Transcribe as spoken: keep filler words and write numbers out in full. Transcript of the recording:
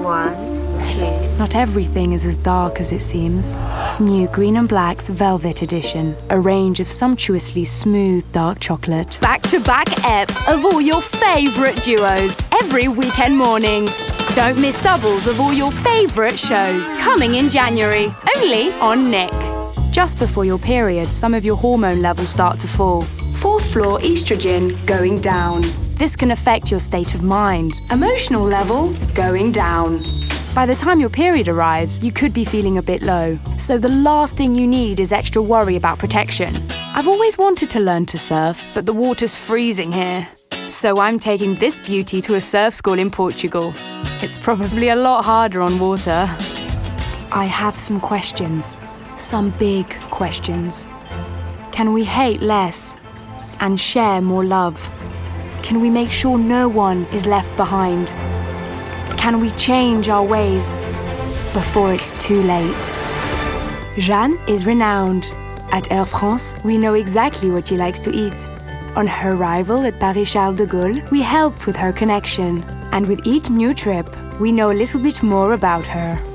One, two. Not everything is as dark as it seems. New Green and Black's Velvet Edition, a range of sumptuously smooth dark chocolate. Back-to-back eps of all your favourite duos every weekend morning. Don't miss doubles of all your favourite shows, coming in January, only on Nick. Just before your period, some of your hormone levels start to fall. Fourth floor estrogen going down. This can affect your state of mind. Emotional level going down. By the time your period arrives, you could be feeling a bit low. So the last thing you need is extra worry about protection. I've always wanted to learn to surf, but the water's freezing here. So I'm taking this beauty to a surf school in Portugal. It's probably a lot harder on water. I have some questions. Some big questions. Can we hate less and share more love? Can we make sure no one is left behind? Can we change our ways before it's too late? Jeanne is renowned. At Air France, we know exactly what she likes to eat. On her arrival at Paris Charles de Gaulle, we help with her connection. And with each new trip, we know a little bit more about her.